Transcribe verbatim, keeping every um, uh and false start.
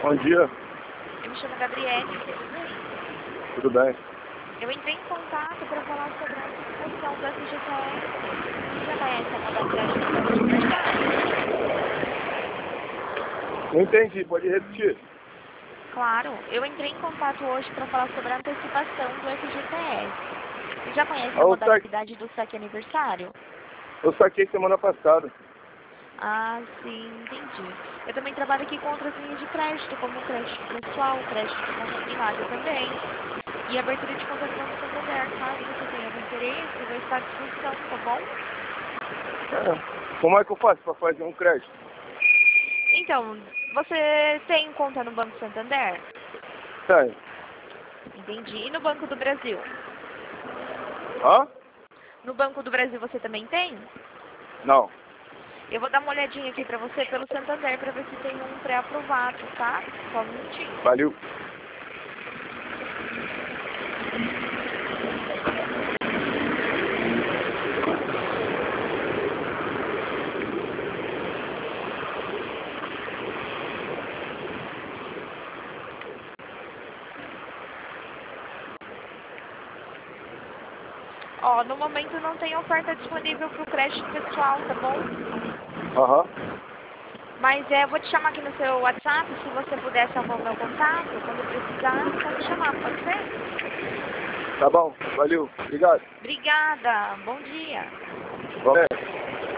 Bom dia. Eu me chamo Gabriele, tudo bem? Tudo bem? Eu entrei em contato para falar sobre a situação do F G T S. Você já conhece a modalidade do banco universitário? Não entendi, pode repetir. Claro, eu entrei em contato hoje para falar sobre a antecipação do F G T S. Você já conhece a Ah, o modalidade do saque aniversário? Eu saquei semana passada. Ah, sim, entendi. Eu também trabalho aqui com outras linhas de crédito, como crédito pessoal, crédito consignado também. E abertura de conta no Banco Santander. Caso você tenha algum interesse, eu vou estar à disposição, tá bom? É. Como é que eu faço para fazer um crédito? Então, você tem conta no Banco Santander? Tem. Entendi. E no Banco do Brasil? Hã? No Banco do Brasil você também tem? Não. Eu vou dar uma olhadinha aqui pra você pelo Santander pra ver se tem um pré-aprovado, tá? Só um minutinho. Valeu. Ó, no momento não tem oferta disponível pro crédito pessoal, tá bom? Aham. Mas é, eu vou te chamar aqui no seu WhatsApp, se você puder salvar o meu contato, quando precisar, é só me chamar, pode ser? Tá bom, valeu. Obrigado. Obrigada, bom dia. Bom.